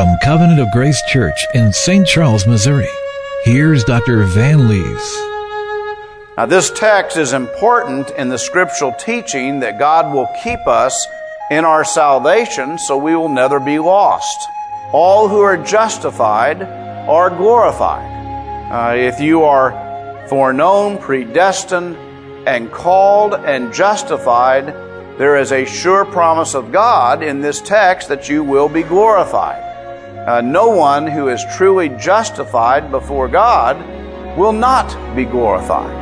From Covenant of Grace Church in St. Charles, Missouri, here's Dr. Van Lees. Now, this text is important in the scriptural teaching that God will keep us in our salvation so we will never be lost. All who are justified are glorified. If you are foreknown, predestined, and called and justified, there is a sure promise of God in this text that you will be glorified. No one who is truly justified before God will not be glorified.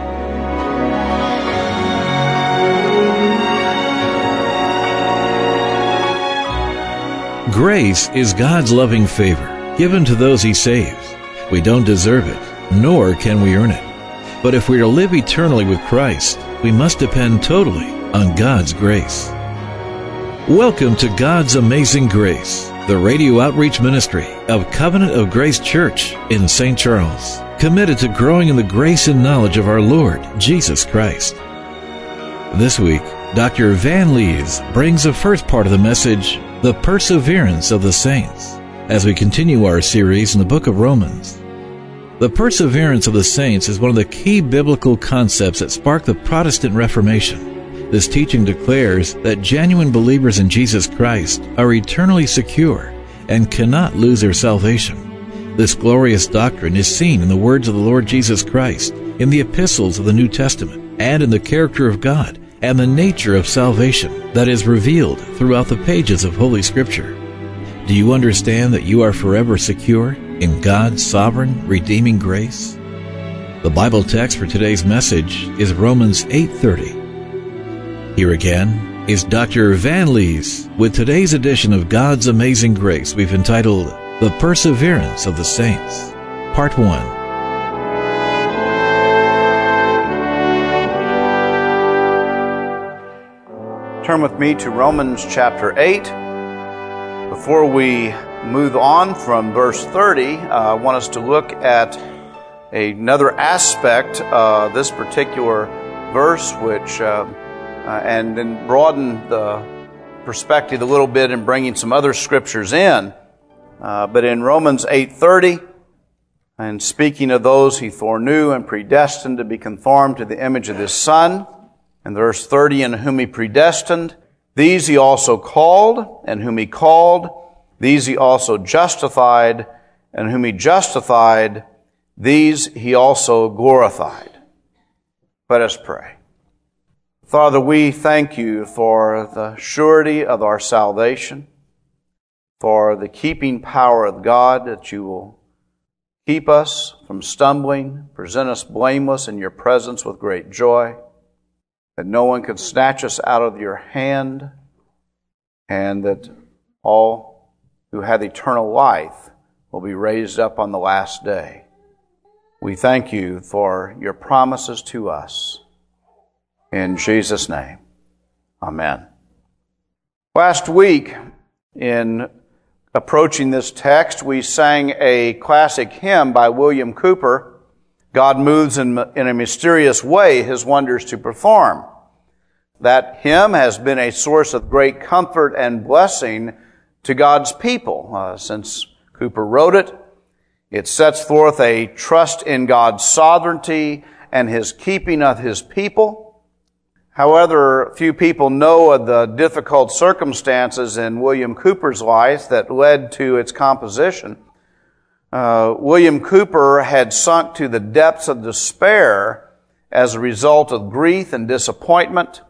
Grace is God's loving favor given to those He saves. We don't deserve it, nor can we earn it. But if we are to live eternally with Christ, we must depend totally on God's grace. Welcome to God's Amazing Grace, the radio outreach ministry of Covenant of Grace Church in St. Charles, committed to growing in the grace and knowledge of our Lord Jesus Christ. This week, Dr. Van Lees brings the first part of the message, The Perseverance of the Saints, as we continue our series in the book of Romans. The perseverance of the saints is one of the key biblical concepts that sparked the Protestant Reformation. This teaching declares that genuine believers in Jesus Christ are eternally secure and cannot lose their salvation. This glorious doctrine is seen in the words of the Lord Jesus Christ, in the epistles of the New Testament, and in the character of God and the nature of salvation that is revealed throughout the pages of Holy Scripture. Do you understand that you are forever secure in God's sovereign, redeeming grace? The Bible text for today's message is Romans 8:30. Here again is Dr. Van Lees with today's edition of God's Amazing Grace we've entitled The Perseverance of the Saints, Part 1. Turn with me to Romans chapter 8. Before we move on from verse 30, I want us to look at another aspect of this particular verse, which and then broaden the perspective a little bit in bringing some other scriptures in. But in Romans 8:30, and speaking of those He foreknew and predestined to be conformed to the image of His Son, in verse 30, and whom He predestined, these He also called, and whom He called, these He also justified, and whom He justified, these He also glorified. Let us pray. Father, we thank You for the surety of our salvation, for the keeping power of God, that You will keep us from stumbling, present us blameless in Your presence with great joy, that no one can snatch us out of Your hand, and that all who have eternal life will be raised up on the last day. We thank You for Your promises to us. In Jesus' name, amen. Last week, in approaching this text, we sang a classic hymn by William Cowper, God moves in a mysterious way His wonders to perform. That hymn has been a source of great comfort and blessing to God's people. Since Cowper wrote it, it sets forth a trust in God's sovereignty and His keeping of His people. However, few people know of the difficult circumstances in William Cowper's life that led to its composition. William Cowper had sunk to the depths of despair as a result of grief and disappointment.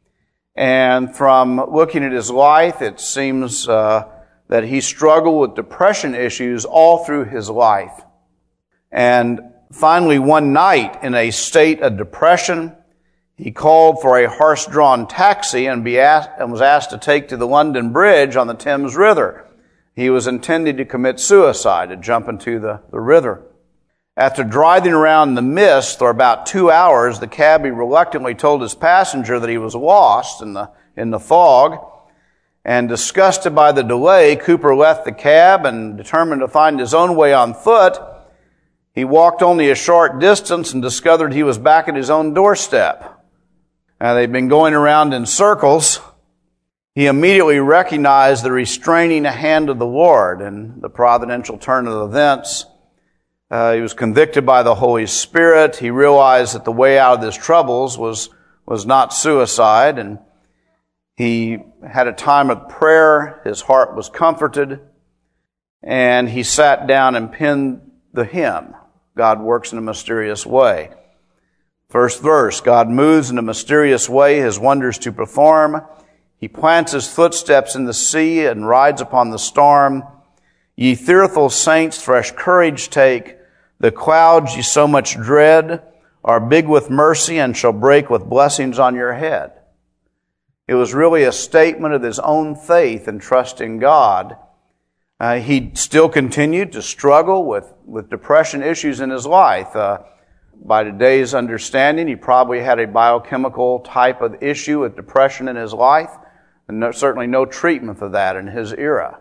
And from looking at his life, it seems that he struggled with depression issues all through his life. And finally, one night, in a state of depression, he called for a horse-drawn taxi and was asked to take to the London Bridge on the Thames River. He was intending to commit suicide, to jump into the river. After driving around in the mist for about 2 hours, the cabbie reluctantly told his passenger that he was lost in the fog. And disgusted by the delay, Cowper left the cab and determined to find his own way on foot. He walked only a short distance and discovered he was back at his own doorstep. They'd been going around in circles. he immediately recognized the restraining hand of the Lord and the providential turn of events. He was convicted by the Holy Spirit. He realized that the way out of his troubles was not suicide, and he had a time of prayer. His heart was comforted, and he sat down and penned the hymn, God Works in a Mysterious Way. First verse, God moves in a mysterious way His wonders to perform. He plants His footsteps in the sea and rides upon the storm. Ye fearful saints, fresh courage take. The clouds ye so much dread are big with mercy and shall break with blessings on your head. It was really a statement of his own faith and trust in God. He still continued to struggle with depression issues in his life. By today's understanding, he probably had a biochemical type of issue with depression in his life, and certainly no treatment for that in his era.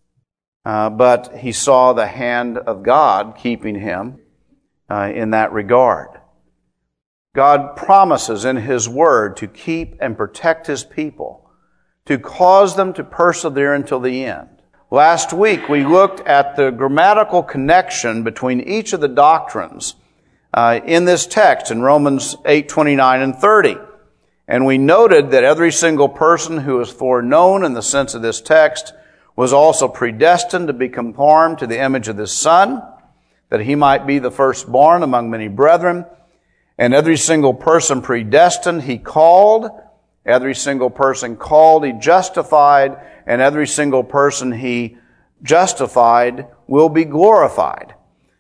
But he saw the hand of God keeping him in that regard. God promises in His Word to keep and protect His people, to cause them to persevere until the end. Last week, we looked at the grammatical connection between each of the doctrines in this text in Romans 8:29 and 30. And we noted that every single person who is foreknown in the sense of this text was also predestined to be conformed to the image of His Son, that He might be the firstborn among many brethren. And every single person predestined, He called. Every single person called, He justified. And every single person He justified will be glorified.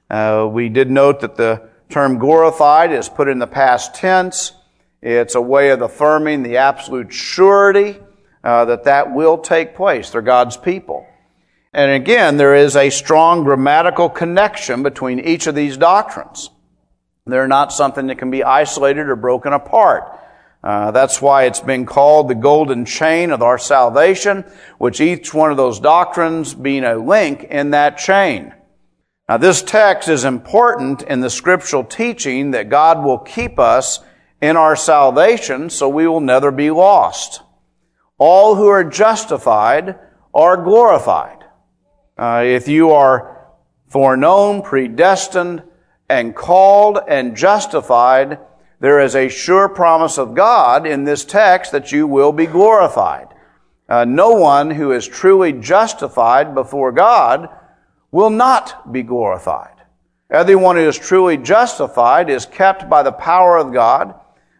We did note that the term glorified is put in the past tense. It's a way of affirming the absolute surety that will take place. They're God's people. And again, there is a strong grammatical connection between each of these doctrines. They're not something that can be isolated or broken apart. That's why it's been called the golden chain of our salvation, which each one of those doctrines being a link in that chain. Now, this text is important in the scriptural teaching that God will keep us in our salvation so we will never be lost. All who are justified are glorified. If you are foreknown, predestined, and called and justified, there is a sure promise of God in this text that you will be glorified. No one who is truly justified before God will not be glorified. Everyone who is truly justified is kept by the power of God,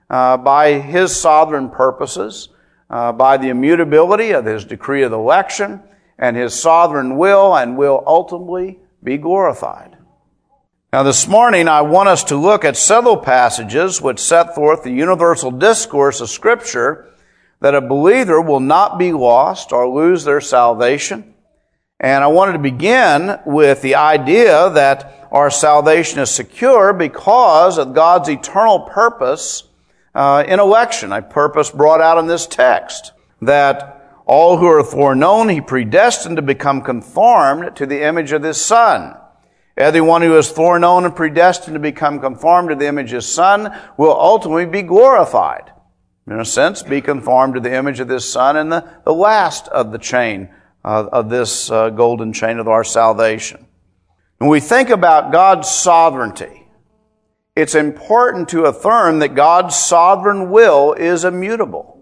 by His sovereign purposes, by the immutability of His decree of election, and His sovereign will, and will ultimately be glorified. Now this morning I want us to look at several passages which set forth the universal discourse of Scripture that a believer will not be lost or lose their salvation. And I wanted to begin with the idea that our salvation is secure because of God's eternal purpose in election, a purpose brought out in this text, that all who are foreknown He predestined to become conformed to the image of His Son. Everyone who is foreknown and predestined to become conformed to the image of His Son will ultimately be glorified. In a sense, be conformed to the image of this Son in the last of the chain of this golden chain of our salvation. When we think about God's sovereignty, it's important to affirm that God's sovereign will is immutable.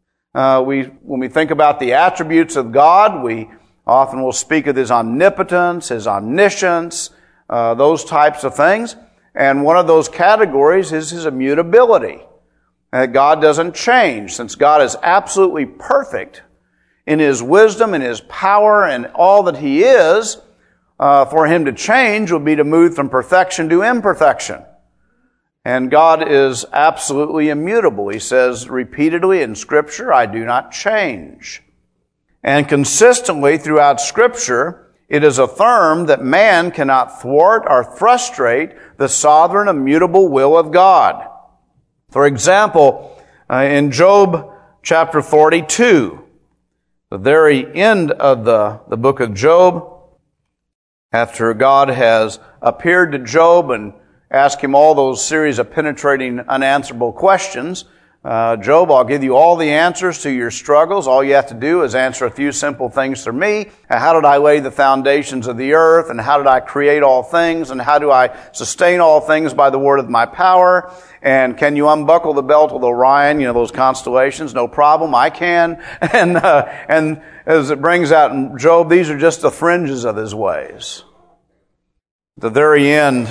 When we think about the attributes of God, we often will speak of His omnipotence, His omniscience, those types of things. And one of those categories is His immutability. God doesn't change. Since God is absolutely perfect in His wisdom and His power and all that He is, for Him to change would be to move from perfection to imperfection. And God is absolutely immutable. He says repeatedly in Scripture, I do not change. And consistently throughout Scripture, it is affirmed that man cannot thwart or frustrate the sovereign, immutable will of God. For example, in Job chapter 42, the very end of the book of Job, after God has appeared to Job and asked him all those series of penetrating, unanswerable questions, Job, I'll give you all the answers to your struggles. All you have to do is answer a few simple things for me. How did I lay the foundations of the earth? And how did I create all things? And how do I sustain all things by the word of my power? And can you unbuckle the belt of Orion? You know, those constellations? No problem. I can. And as it brings out in Job, these are just the fringes of his ways. At the very end,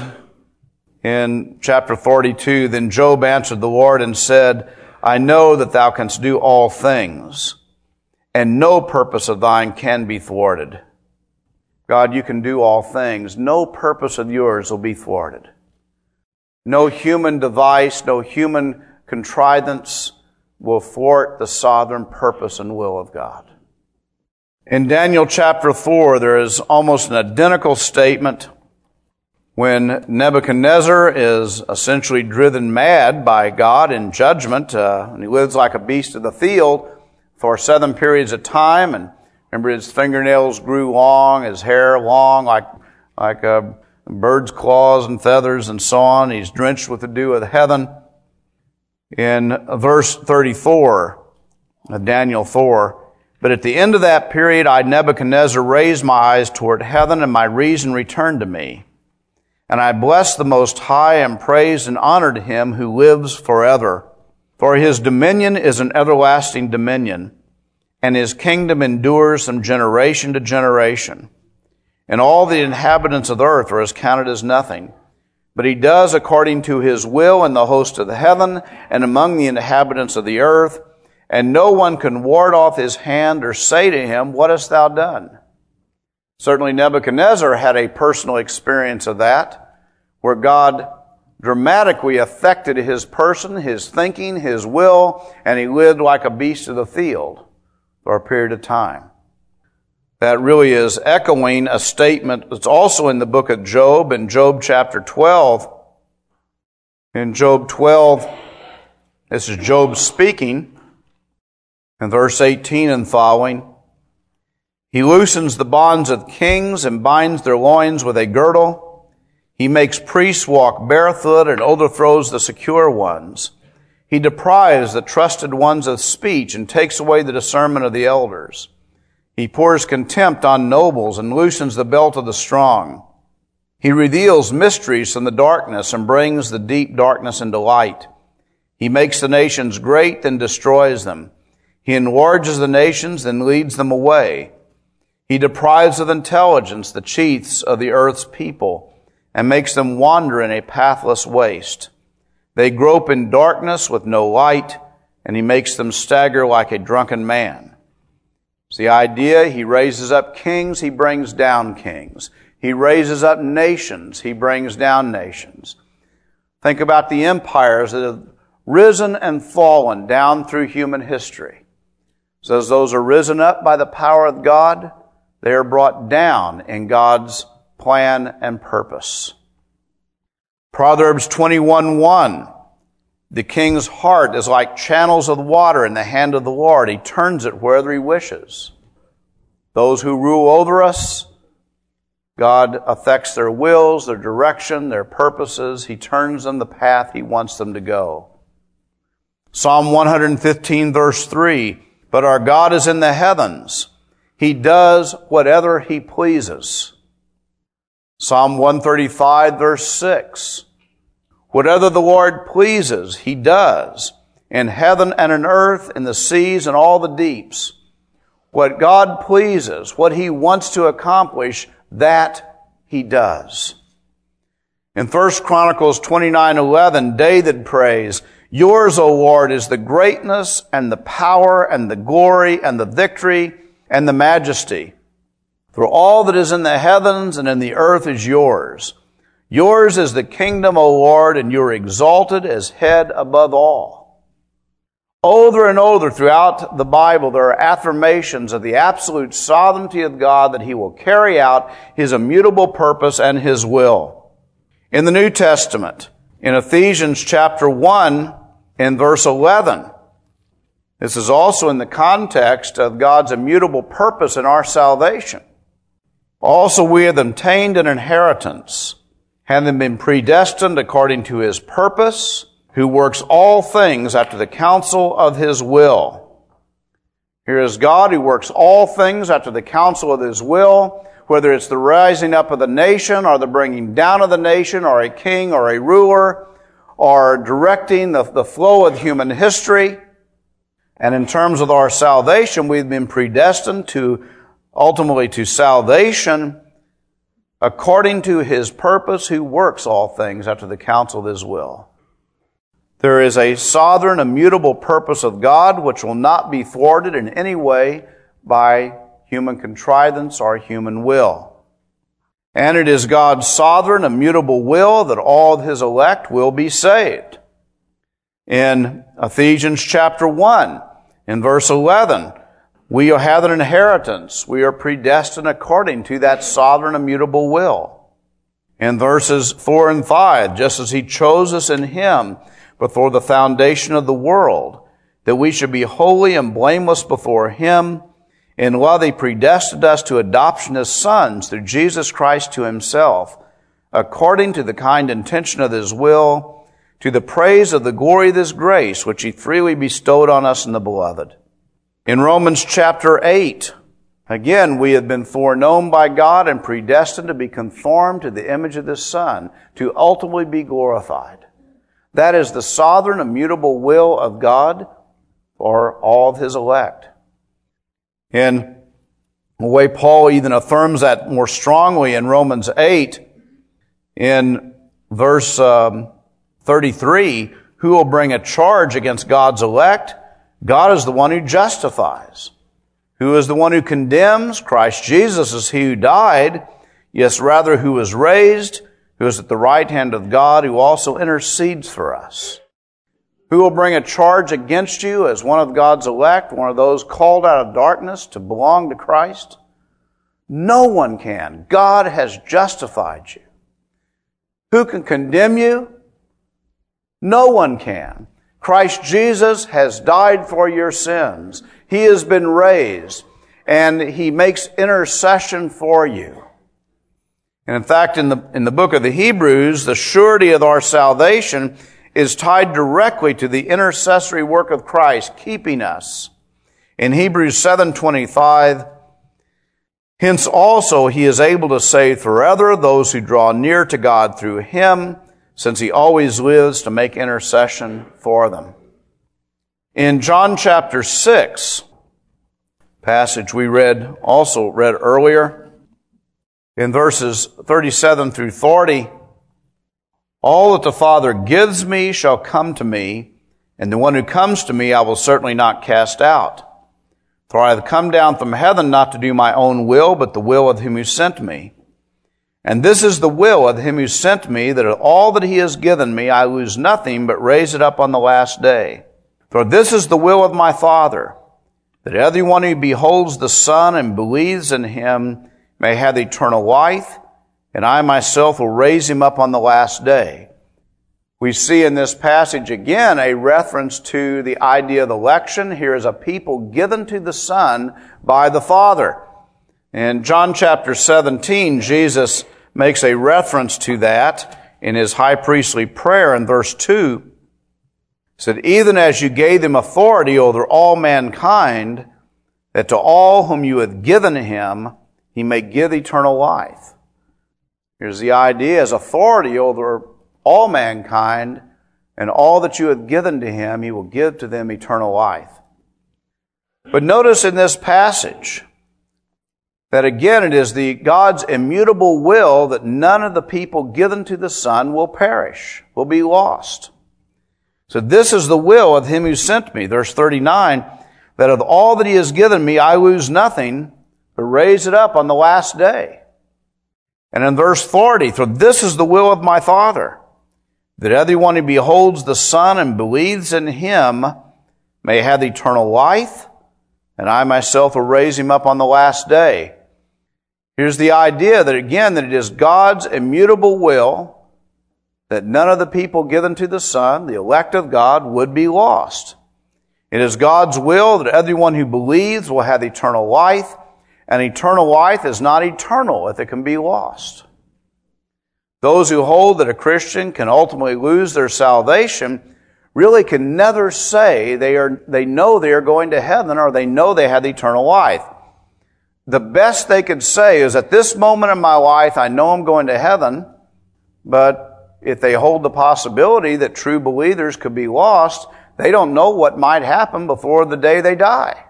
in chapter 42, then Job answered the Lord and said, I know that thou canst do all things, and no purpose of thine can be thwarted. God, you can do all things. No purpose of yours will be thwarted. No human device, no human contrivance will thwart the sovereign purpose and will of God. In Daniel chapter 4, there is almost an identical statement when Nebuchadnezzar is essentially driven mad by God in judgment, and he lives like a beast of the field for 7 periods of time. And remember, his fingernails grew long, his hair long, like a bird's claws and feathers and so on. He's drenched with the dew of heaven. In verse 34 of Daniel 4, but at the end of that period, I, Nebuchadnezzar, raised my eyes toward heaven, and my reason returned to me. And I blessed the Most High and praised and honored him who lives forever. For his dominion is an everlasting dominion, and his kingdom endures from generation to generation. And all the inhabitants of the earth are as counted as nothing. But he does according to his will in the host of the heaven and among the inhabitants of the earth, and no one can ward off his hand or say to him, what hast thou done? Certainly Nebuchadnezzar had a personal experience of that, where God dramatically affected his person, his thinking, his will, and he lived like a beast of the field for a period of time. That really is echoing a statement that's also in the book of Job, in Job chapter 12. In Job 12, this is Job speaking, in verse 18 and following. He loosens the bonds of kings and binds their loins with a girdle. He makes priests walk barefoot and overthrows the secure ones. He deprives the trusted ones of speech and takes away the discernment of the elders. He pours contempt on nobles and loosens the belt of the strong. He reveals mysteries from the darkness and brings the deep darkness into light. He makes the nations great, then destroys them. He enlarges the nations, then leads them away. He deprives of intelligence the chiefs of the earth's people and makes them wander in a pathless waste. They grope in darkness with no light, and he makes them stagger like a drunken man. It's the idea, he raises up kings, he brings down kings. He raises up nations, he brings down nations. Think about the empires that have risen and fallen down through human history. It says those are risen up by the power of God, they are brought down in God's plan and purpose. Proverbs 21:1. The king's heart is like channels of water in the hand of the Lord. He turns it wherever he wishes. Those who rule over us, God affects their wills, their direction, their purposes. He turns them the path he wants them to go. Psalm 115 verse 3. But our God is in the heavens. He does whatever he pleases. Psalm 135 verse 6. Whatever the Lord pleases, he does, in heaven and in earth, in the seas and all the deeps. What God pleases, what he wants to accomplish, that he does. In 1 Chronicles 29:11, David prays, yours, O Lord, is the greatness and the power and the glory and the victory and the majesty. For all that is in the heavens and in the earth is yours. Yours is the kingdom, O Lord, and you are exalted as head above all. Over and over throughout the Bible, there are affirmations of the absolute sovereignty of God that he will carry out his immutable purpose and his will. In the New Testament, in Ephesians chapter 1, in verse 11, this is also in the context of God's immutable purpose in our salvation. Also we have obtained an inheritance, having been predestined according to his purpose who works all things after the counsel of His will. Here is God who works all things after the counsel of His will, whether it's the rising up of the nation or the bringing down of the nation or a king or a ruler or directing the flow of human history. And in terms of our salvation, we've been predestined to ultimately to salvation according to His purpose, who works all things after the counsel of His will. There is a sovereign, immutable purpose of God which will not be thwarted in any way by human contrivance or human will. And it is God's sovereign, immutable will that all of His elect will be saved. In Ephesians chapter 1, in verse 11, we have an inheritance. We are predestined according to that sovereign, immutable will. In verses 4 and 5, just as He chose us in Him before the foundation of the world, that we should be holy and blameless before Him. In love He predestined us to adoption as sons through Jesus Christ to Himself, according to the kind intention of His will, to the praise of the glory of His grace, which He freely bestowed on us in the Beloved. In Romans chapter 8, again, we have been foreknown by God and predestined to be conformed to the image of His Son, to ultimately be glorified. That is the sovereign, immutable will of God for all of His elect. In the way Paul even affirms that more strongly in Romans 8, in verse 33, who will bring a charge against God's elect? God is the one who justifies. Who is the one who condemns? Christ Jesus is He who died, yes, rather who was raised, who is at the right hand of God, who also intercedes for us. Who will bring a charge against you as one of God's elect, one of those called out of darkness to belong to Christ? No one can. God has justified you. Who can condemn you? No one can. Christ Jesus has died for your sins. He has been raised, and He makes intercession for you. And in fact, in the book of the Hebrews, the surety of our salvation is tied directly to the intercessory work of Christ, keeping us. In Hebrews 7:25, hence also He is able to save forever those who draw near to God through Him, since He always lives to make intercession for them. In John chapter 6, passage we read earlier, in verses 37 through 40, all that the Father gives me shall come to me, and the one who comes to me I will certainly not cast out. For I have come down from heaven not to do my own will, but the will of Him who sent me. And this is the will of Him who sent me, that of all that He has given me I lose nothing, but raise it up on the last day. For this is the will of my Father, that everyone who beholds the Son and believes in Him may have eternal life, and I myself will raise him up on the last day. We see in this passage again a reference to the idea of election. Here is a people given to the Son by the Father. In John chapter 17, Jesus makes a reference to that in His high priestly prayer in verse 2. He said, even as you gave Him authority over all mankind, that to all whom you have given Him, He may give eternal life. Here's the idea, as authority over all mankind, and all that you have given to Him, He will give to them eternal life. But notice in this passage that again it is God's immutable will that none of the people given to the Son will perish, will be lost. So this is the will of Him who sent me, verse 39, that of all that He has given me I lose nothing, but raise it up on the last day. And in verse 40, for this is the will of my Father, that everyone who beholds the Son and believes in Him may have eternal life, and I myself will raise him up on the last day. Here's the idea that again, that it is God's immutable will that none of the people given to the Son, the elect of God, would be lost. It is God's will that everyone who believes will have eternal life, and eternal life is not eternal if it can be lost. Those who hold that a Christian can ultimately lose their salvation really can never say they know they are going to heaven or they know they have eternal life. The best they could say is, at this moment in my life, I know I'm going to heaven, but if they hold the possibility that true believers could be lost, they don't know what might happen before the day they die.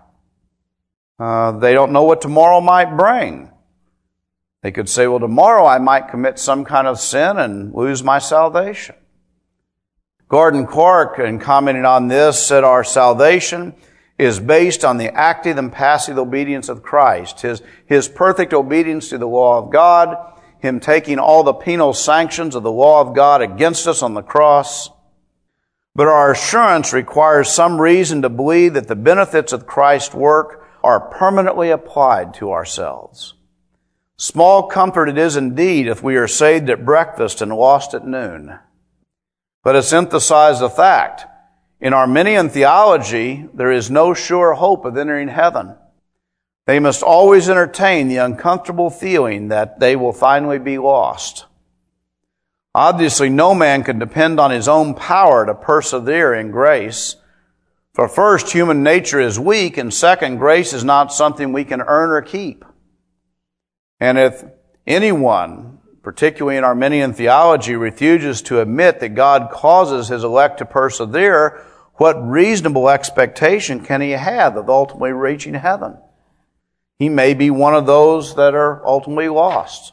They don't know what tomorrow might bring. They could say, well, tomorrow I might commit some kind of sin and lose my salvation. Gordon Clark, in commenting on this, said our salvation is based on the active and passive obedience of Christ, His perfect obedience to the law of God, Him taking all the penal sanctions of the law of God against us on the cross. But our assurance requires some reason to believe that the benefits of Christ's work are permanently applied to ourselves. Small comfort it is indeed if we are saved at breakfast and lost at noon. Let us emphasize the fact. In Arminian theology, there is no sure hope of entering heaven. They must always entertain the uncomfortable feeling that they will finally be lost. Obviously, no man can depend on his own power to persevere in grace. For first, human nature is weak, and second, grace is not something we can earn or keep. And if anyone, particularly in Arminian theology, refuses to admit that God causes His elect to persevere, what reasonable expectation can he have of ultimately reaching heaven? He may be one of those that are ultimately lost.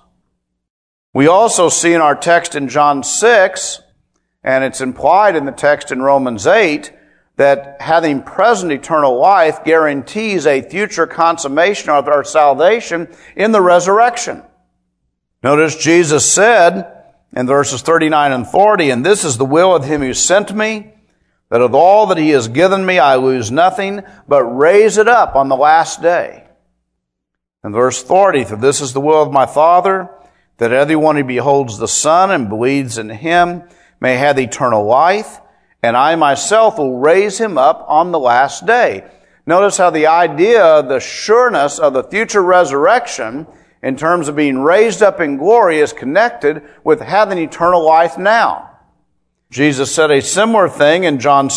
We also see in our text in John 6, and it's implied in the text in Romans 8, that having present eternal life guarantees a future consummation of our salvation in the resurrection. Notice Jesus said in verses 39 and 40, "And this is the will of Him who sent me, that of all that He has given me I lose nothing, but raise it up on the last day." In verse 40, "For this is the will of my Father, that everyone who beholds the Son and believes in Him may have eternal life, and I myself will raise him up on the last day." Notice how the idea, the sureness of the future resurrection in terms of being raised up in glory is connected with having eternal life now. Jesus said a similar thing in John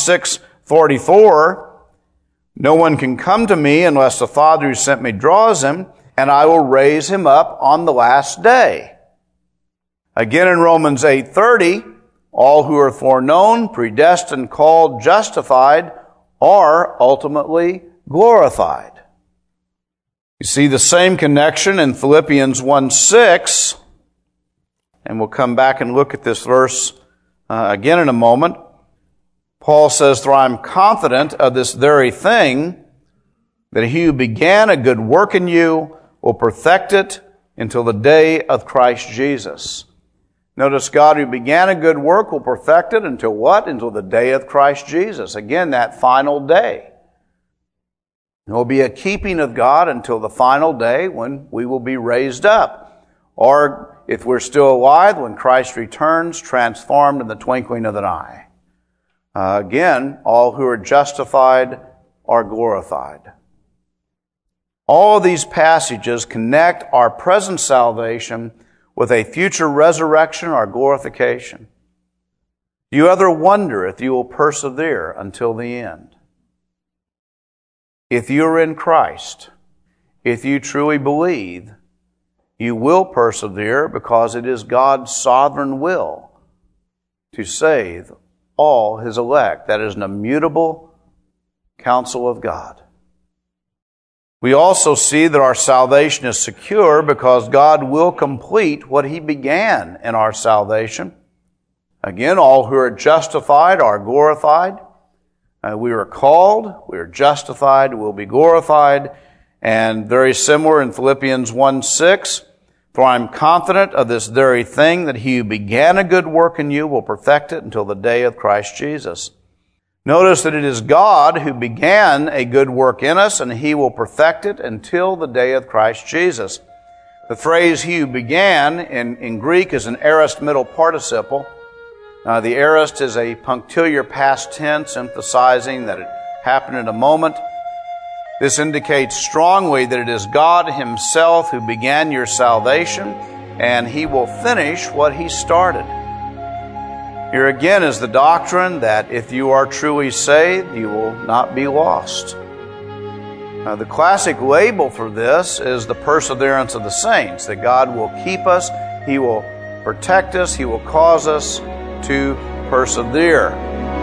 6:44, "No one can come to me unless the Father who sent me draws him, and I will raise him up on the last day." Again in Romans 8:30, "All who are foreknown, predestined, called, justified, are ultimately glorified." You see the same connection in Philippians 1:6, and we'll come back and look at this verse again in a moment. Paul says, "For I am confident of this very thing, that He who began a good work in you will perfect it until the day of Christ Jesus." Notice, God who began a good work will perfect it until what? Until the day of Christ Jesus. Again, that final day. There will be a keeping of God until the final day when we will be raised up. Or, if we're still alive, when Christ returns, transformed in the twinkling of an eye. Again, all who are justified are glorified. All of these passages connect our present salvation with a future resurrection or glorification. Do you ever wonder if you will persevere until the end? If you are in Christ, if you truly believe, you will persevere because it is God's sovereign will to save all His elect. That is an immutable counsel of God. We also see that our salvation is secure because God will complete what He began in our salvation. Again, all who are justified are glorified. We are called, we are justified, we'll be glorified. And very similar in Philippians 1:6, "For I am confident of this very thing, that He who began a good work in you will perfect it until the day of Christ Jesus." Notice that it is God who began a good work in us, and He will perfect it until the day of Christ Jesus. The phrase "He who began" in Greek is an aorist middle participle. The aorist is a punctiliar past tense, emphasizing that it happened in a moment. This indicates strongly that it is God Himself who began your salvation, and He will finish what He started. Here again is the doctrine that if you are truly saved, you will not be lost. Now, the classic label for this is the perseverance of the saints, that God will keep us, He will protect us, He will cause us to persevere.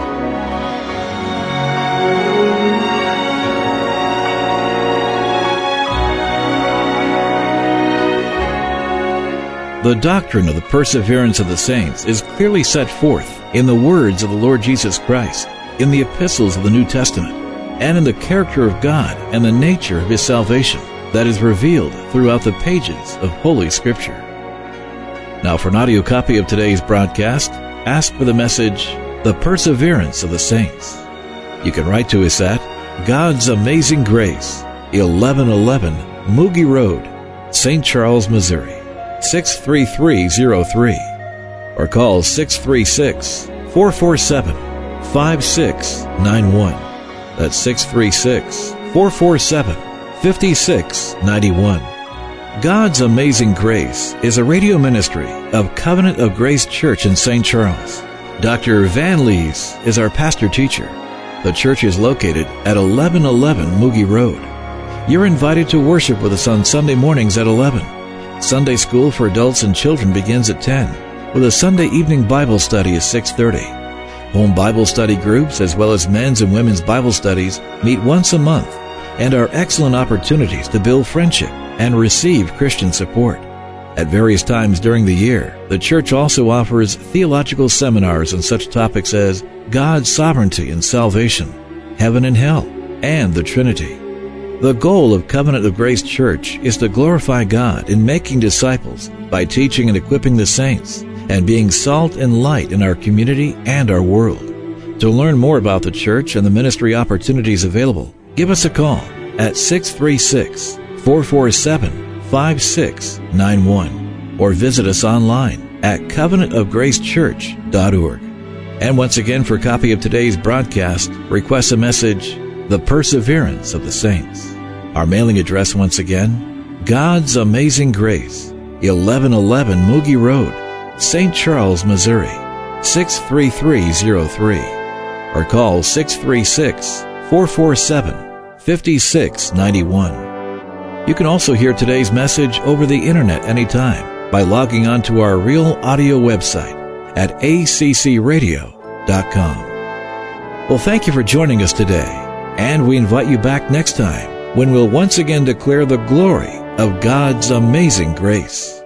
The doctrine of the perseverance of the saints is clearly set forth in the words of the Lord Jesus Christ, in the epistles of the New Testament, and in the character of God and the nature of His salvation that is revealed throughout the pages of Holy Scripture. Now, for an audio copy of today's broadcast, ask for the message, The Perseverance of the Saints. You can write to us at God's Amazing Grace, 1111 Moogie Road, St. Charles, Missouri, 63303, or call 636-447-5691. That's 636-447-5691. God's Amazing Grace is a radio ministry of Covenant of Grace Church in St. Charles. Dr. Van Lees is our pastor-teacher. The church is located at 1111 Moogie Road. You're invited to worship with us on Sunday mornings at 11. Sunday school for adults and children begins at 10, with a Sunday evening Bible study at 6:30. Home Bible study groups, as well as men's and women's Bible studies, meet once a month and are excellent opportunities to build friendship and receive Christian support. At various times during the year, the church also offers theological seminars on such topics as God's sovereignty and salvation, heaven and hell, and the Trinity. The goal of Covenant of Grace Church is to glorify God in making disciples by teaching and equipping the saints and being salt and light in our community and our world. To learn more about the church and the ministry opportunities available, give us a call at 636-447-5691 or visit us online at covenantofgracechurch.org. And once again, for a copy of today's broadcast, request a message, The Perseverance of the Saints. Our mailing address once again, God's Amazing Grace, 1111 Moogie Road, St. Charles, Missouri, 63303, or call 636-447-5691. You can also hear today's message over the internet anytime by logging on to our Real Audio website at accradio.com. Well, thank you for joining us today, and we invite you back next time when we'll once again declare the glory of God's amazing grace.